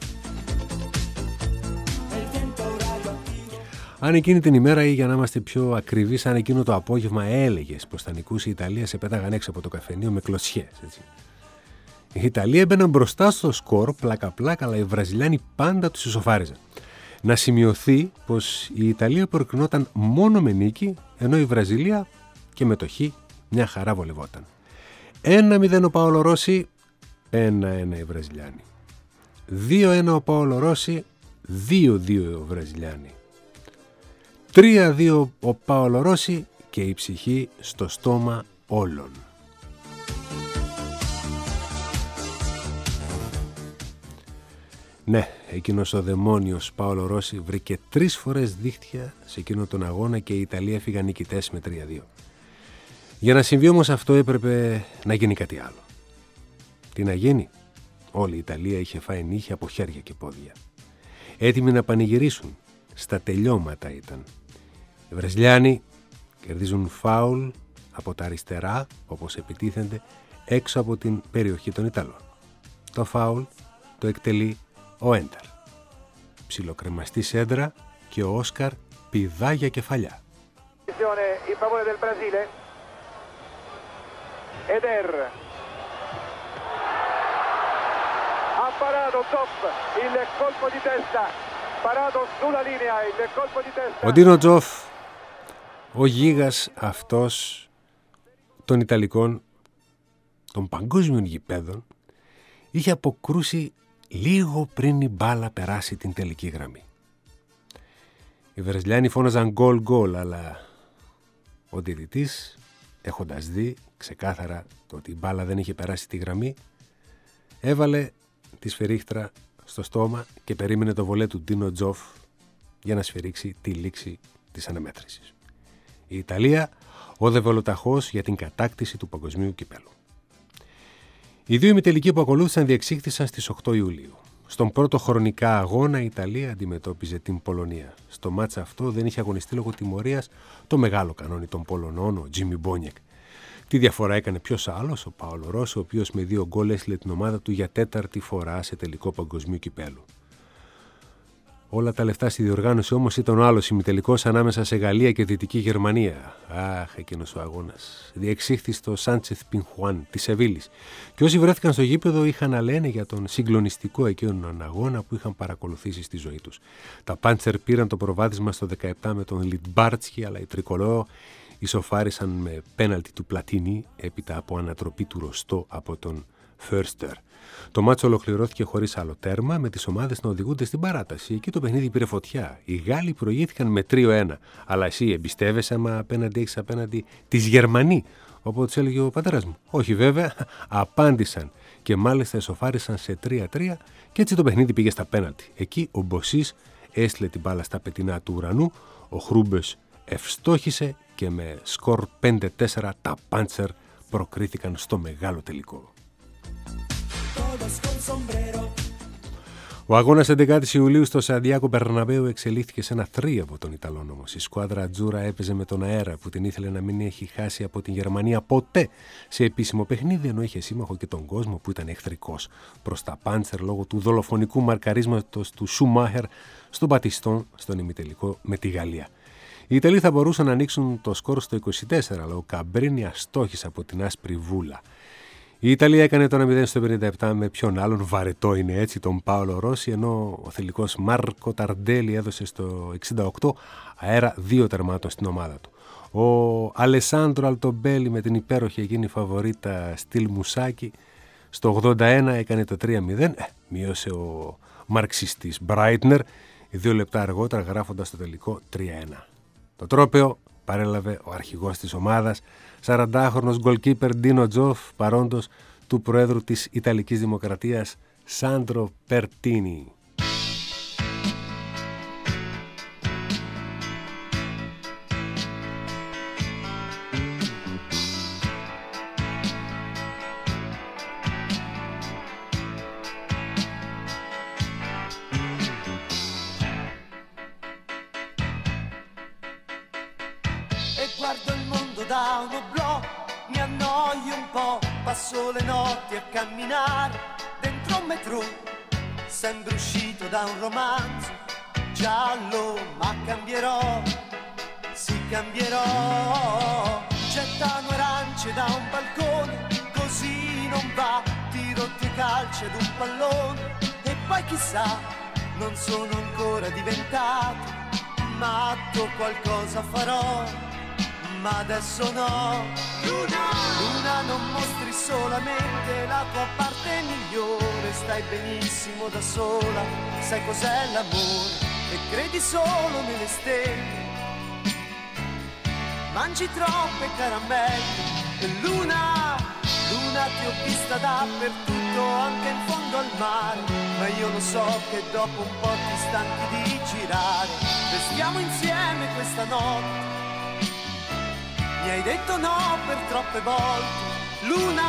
Αν εκείνη την ημέρα, ή για να είμαστε πιο ακριβείς, αν εκείνο το απόγευμα έλεγες πως θα νικούσε η Ιταλία, σε πέταγαν έξω από το καφενείο με κλωτσιές, έτσι. Η Ιταλία έμπαιναν μπροστά στο σκορ πλάκα-πλάκα, αλλά οι Βραζιλιάνοι πάντα τους ισοφάριζαν. Να σημειωθεί πως η Ιταλία προκρινόταν μόνο με νίκη, ενώ η Βραζιλία και με το χ μια χαρά βολευόταν. 1-0 ο Πάολο Ρώση, 1-1 οι Βραζιλιάνοι. 2-1 ο Πάολο Ρώση, 2-2 ο Βραζιλιάνοι. 3-2 ο Πάολο Ρώση και η ψυχή στο στόμα όλων. Ναι, εκείνος ο δαιμόνιος Πάολο Ρώση βρήκε 3 φορές δίχτυα σε εκείνο τον αγώνα και η Ιταλία έφυγαν νικητές με 3-2. Για να συμβεί όμως αυτό έπρεπε να γίνει κάτι άλλο. Τι να γίνει? Όλη η Ιταλία είχε φάει νύχια από χέρια και πόδια. Έτοιμοι να πανηγυρίσουν. Στα τελειώματα ήταν. Οι Βραζιλιάνοι κερδίζουν φάουλ από τα αριστερά, όπως επιτίθενται, έξω από την περιοχή των Ιταλών. Το φάουλ το εκτελεί ο Έντερ. Ψιλοκρεμαστή σέντρα και ο Όσκαρ πηδά για κεφαλιά. Ο Ντίνο Τζοφ, ο γίγας αυτός των Ιταλικών, των παγκόσμιων γηπέδων, είχε αποκρούσει λίγο πριν η μπάλα περάσει την τελική γραμμή. Οι Βραζιλιάνοι φώναζαν γκολ, αλλά ο διαιτητής, έχοντας δει ξεκάθαρα το ότι η μπάλα δεν είχε περάσει τη γραμμή, έβαλε τη σφυρίχτρα στο στόμα και περίμενε το βολέ του Ντίνο Τζοφ για να σφυρίξει τη λήξη της αναμέτρησης. Η Ιταλία όδευε ολοταχώς για την κατάκτηση του παγκοσμίου κυπέλου. Οι 2 ημιτελικοί που ακολούθησαν διεξήχθησαν στις 8 Ιουλίου. Στον πρώτο χρονικά αγώνα η Ιταλία αντιμετώπιζε την Πολωνία. Στο μάτσα αυτό δεν είχε αγωνιστεί λόγω τιμωρίας το μεγάλο κανόνι των Πολωνών, ο Τζίμι Μπόνιεκ. Τη διαφορά έκανε ποιος άλλος, ο Πάολο Ρώση, ο οποίος με 2 γκολ έστειλε την ομάδα του για 4η φορά σε τελικό παγκοσμίου κυπέλου. Όλα τα λεφτά στη διοργάνωση όμως ήταν ο άλλος ημιτελικός ανάμεσα σε Γαλλία και Δυτική Γερμανία. Αχ, εκείνος ο αγώνας. Διεξήχθη στο Σάντσεθ Πινχουάν της Σεβίλης. Και όσοι βρέθηκαν στο γήπεδο είχαν να λένε για τον συγκλονιστικό εκείνον αγώνα που είχαν παρακολουθήσει στη ζωή τους. Τα Πάντσερ πήραν το προβάδισμα στο 17 με τον Λιτμπάρτσκι, αλλά οι Τρικολό ισοφάρισαν με πέναλτι του Πλατίνι έπειτα από ανατροπή του Ροστό από τον Φέρστερ. Το μάτσο ολοκληρώθηκε χωρίς άλλο τέρμα, με τις ομάδες να οδηγούνται στην παράταση. Εκεί το παιχνίδι πήρε φωτιά. Οι Γάλλοι προηγήθηκαν με 3-1. Αλλά εσύ εμπιστεύεσαι άμα απέναντι έχεις απέναντι τις Γερμανοί, όπως έλεγε ο πατέρας μου? Όχι βέβαια, απάντησαν και μάλιστα εσωφάρισαν σε 3-3 και έτσι το παιχνίδι πήγε στα πέναλτι. Εκεί ο Μποσής έστειλε την μπάλα στα πετεινά του ουρανού, ο Χρούμπες ευστόχησε και με σκορ 5-4 τα Πάντσερ προκρίθηκαν στο μεγάλο τελικό. Ο αγώνας 11 Ιουλίου στο Σαντιάκο Μπερναμπέου εξελίχθηκε σε ένα θρίαβο των Ιταλών όμως. Η σκουάδρα Ατζούρα έπαιζε με τον αέρα που την ήθελε να μην έχει χάσει από την Γερμανία ποτέ σε επίσημο παιχνίδι, ενώ είχε σύμμαχο και τον κόσμο που ήταν εχθρικός προς τα Πάντσερ λόγω του δολοφονικού μαρκαρίσματος του Σουμάχερ στον Πατιστόν στον ημιτελικό με τη Γαλλία. Οι Ιταλοί θα μπορούσαν να ανοίξουν το σκορ στο 24, αλλά ο Καμπρίνι αστόχησε από την άσπρη βούλα. Η Ιταλία έκανε το 1-0 στο 57 με ποιον άλλον, βαρετό είναι έτσι, τον Πάολο Ρώση, ενώ ο θηλυκός Μάρκο Ταρντέλη έδωσε στο 68 αέρα 2 τερμάτων στην ομάδα του. Ο Αλεσάντρο Αλτομπέλη με την υπέροχη εκείνη φαβορίτα Στυλ Μουσάκη στο 81 έκανε το 3-0, μείωσε ο μαρξιστής Μπράιτνερ 2 λεπτά αργότερα γράφοντας το τελικό 3-1. Το τρόπαιο παρέλαβε ο αρχηγός της ομάδας, 40χρονος γκολκίπερ Ντίνο Τζοφ, παρόντος του Προέδρου της Ιταλικής Δημοκρατίας Σάντρο Περτίνι. Passo le notti a camminare dentro un metro, sembra uscito da un romanzo giallo, ma cambierò, sì cambierò. Gettano arance da un balcone, così non va, tiro 2 calci ad un pallone e poi chissà, non sono ancora diventato matto, qualcosa farò, ma adesso no. Luna, Luna, non mostri solamente la tua parte migliore, stai benissimo da sola, sai cos'è l'amore e credi solo nelle stelle, mangi troppe caramelle e Luna, Luna ti ho vista dappertutto, anche in fondo al mare, ma io lo so che dopo un po' ti stanchi di girare, restiamo insieme questa notte. Mi hai detto no per troppe volte, Luna,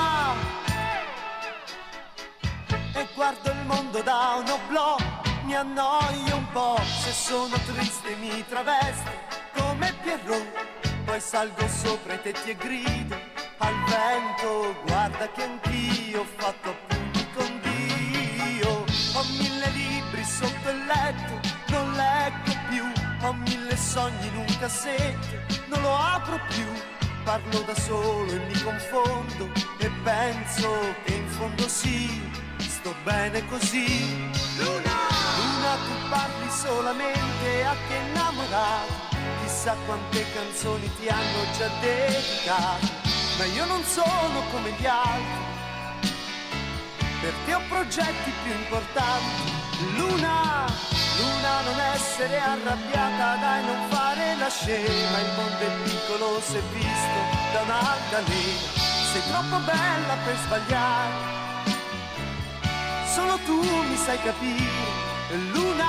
e guardo il mondo da un oblò, mi annoio un po', se sono triste mi travesto come Pierrot, poi salgo sopra i tetti e grido al vento, guarda che anch'io ho fatto appunti con Dio, ho 1000 libri sotto il letto, non leggo più, ho 1000 sogni in un cassetto, non lo apro più, parlo da solo e mi confondo e penso che in fondo sì, sto bene così. Luna, Luna, tu parli solamente a chi è innamorato, chissà quante canzoni ti hanno già dedicato, ma io non sono come gli altri, per te ho progetti più importanti. Luna, Luna, non essere arrabbiata, dai, non fare la scema, il mondo è piccolo se visto da un'altalena, sei troppo bella per sbagliare, solo tu mi sai capire, Luna,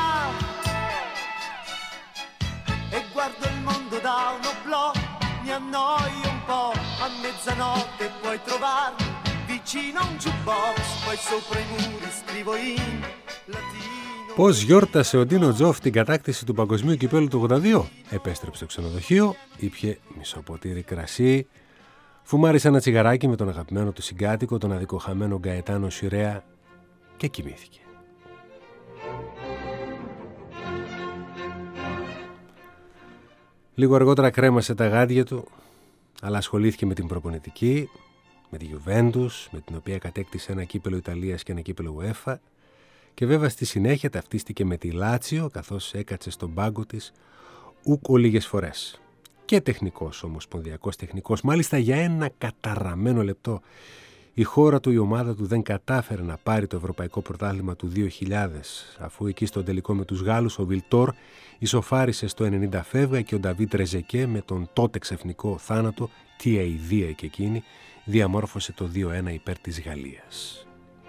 e guardo il mondo da un oblò, mi annoio un po', a mezzanotte puoi trovarmi vicino a un jukebox, poi sopra i muri scrivo in latino. Πώς γιόρτασε ο Ντίνο Τζοφ την κατάκτηση του παγκοσμίου κυπέλλου του 82? Επέστρεψε στο ξενοδοχείο, ήπιε μισό ποτήρι κρασί, φουμάρισε ένα τσιγαράκι με τον αγαπημένο του συγκάτοικο, τον αδικοχαμένο Γκαετάνο Σιρέα, και κοιμήθηκε. Λίγο αργότερα κρέμασε τα γάντια του, αλλά ασχολήθηκε με την προπονητική, με τη Γιουβέντους, με την οποία κατέκτησε ένα κύπελλο Ιταλίας και ένα κύπελλο UEFA, και βέβαια στη συνέχεια ταυτίστηκε με τη Λάτσιο, καθώς έκατσε στον πάγκο της ούκο λίγες φορές. Και τεχνικός, ομοσπονδιακός τεχνικός, μάλιστα για ένα καταραμένο λεπτό. Η χώρα του, η ομάδα του δεν κατάφερε να πάρει το Ευρωπαϊκό Πρωτάθλημα του 2000, αφού εκεί στον τελικό με τους Γάλλους ο Βιλτόρ ισοφάρισε στο 90 φεύγα και ο Νταβίτ Ρεζεκέ με τον τότε ξαφνικό θάνατο, τι αηδία και εκείνη, διαμόρφωσε το 2-1 υπέρ της Γαλλίας.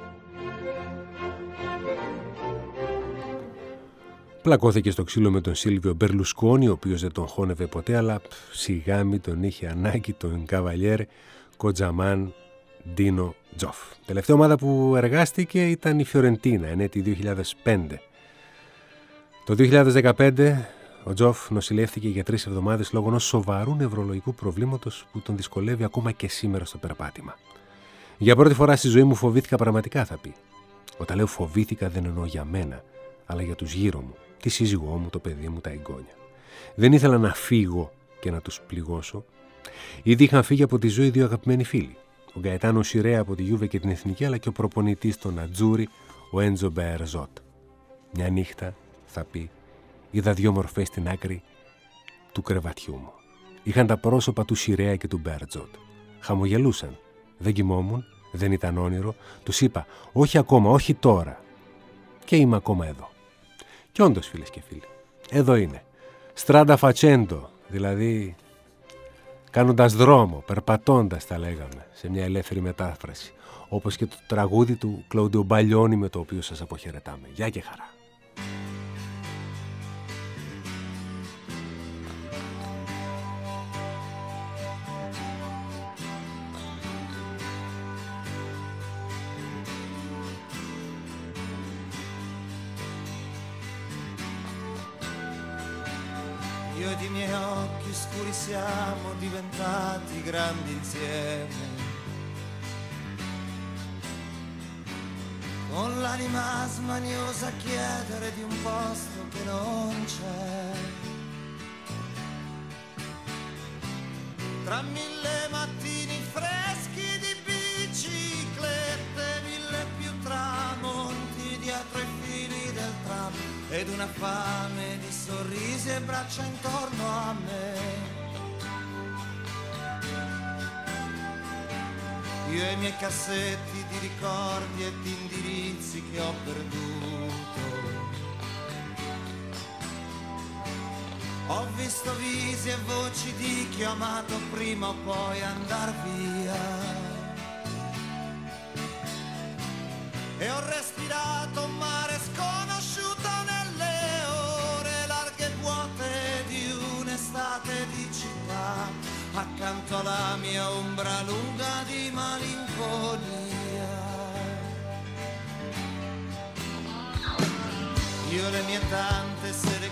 Πλακώθηκε στο ξύλο με τον Σίλβιο Μπερλουσκόνι, ο οποίος δεν τον χώνευε ποτέ, αλλά σιγά μη τον είχε ανάγκη τον Καβαλιέρ Κοτζαμάν Ντίνο Τζοφ. Τελευταία ομάδα που εργάστηκε ήταν η Φιωρεντίνα, ενέτη 2005. Το 2015 ο Τζοφ νοσηλεύτηκε για 3 εβδομάδες λόγω ενός σοβαρού νευρολογικού προβλήματος που τον δυσκολεύει ακόμα και σήμερα στο περπάτημα. Για πρώτη φορά στη ζωή μου φοβήθηκα πραγματικά, θα πει. Όταν λέω φοβήθηκα δεν εννοώ για μένα, αλλά για τους γύρω μου, τη σύζυγό μου, το παιδί μου, τα εγγόνια. Δεν ήθελα να φύγω και να τους πληγώσω. Ήδη είχαν φύγει από τη ζωή 2 αγαπημένοι φίλοι. Ο Γκαετάνο Σιρέα από τη Γιούβε και την Εθνική, αλλά και ο προπονητής των Ατζούρι, ο Έντζο Μπεερζότ. Μια νύχτα, θα πει, είδα 2 μορφές στην άκρη του κρεβατιού μου. Είχαν τα πρόσωπα του Σιρέα και του Μπεερζότ. Χαμογελούσαν. Δεν κοιμόμουν, δεν ήταν όνειρο. Τους είπα, όχι ακόμα, όχι τώρα. Και είμαι ακόμα εδώ. Και όντως, φίλες και φίλοι, εδώ είναι. Strada facendo, δηλαδή κάνοντας δρόμο, περπατώντας τα λέγαμε, σε μια ελεύθερη μετάφραση. Όπως και το τραγούδι του Κλόντιο Μπαλιόνι με το οποίο σας αποχαιρετάμε. Γεια και χαρά. Io ed i miei occhi scuri siamo diventati grandi insieme, con l'anima smaniosa a chiedere di un posto che non c'è. Tra 1000 mattini freschi di biciclette, 1000 più tramonti dietro i fili del tram, ed una fame di sorrisi e braccia intorno a me. Io e i miei cassetti di ricordi e di indirizzi che ho perduto. Ho visto visi e voci di chi ho amato prima o poi andar via. E ho respirato un mare sconosciuto nelle ore larghe e vuote di un'estate di città, accanto alla mia ombra lunga di malinconia. Io le mie tante sere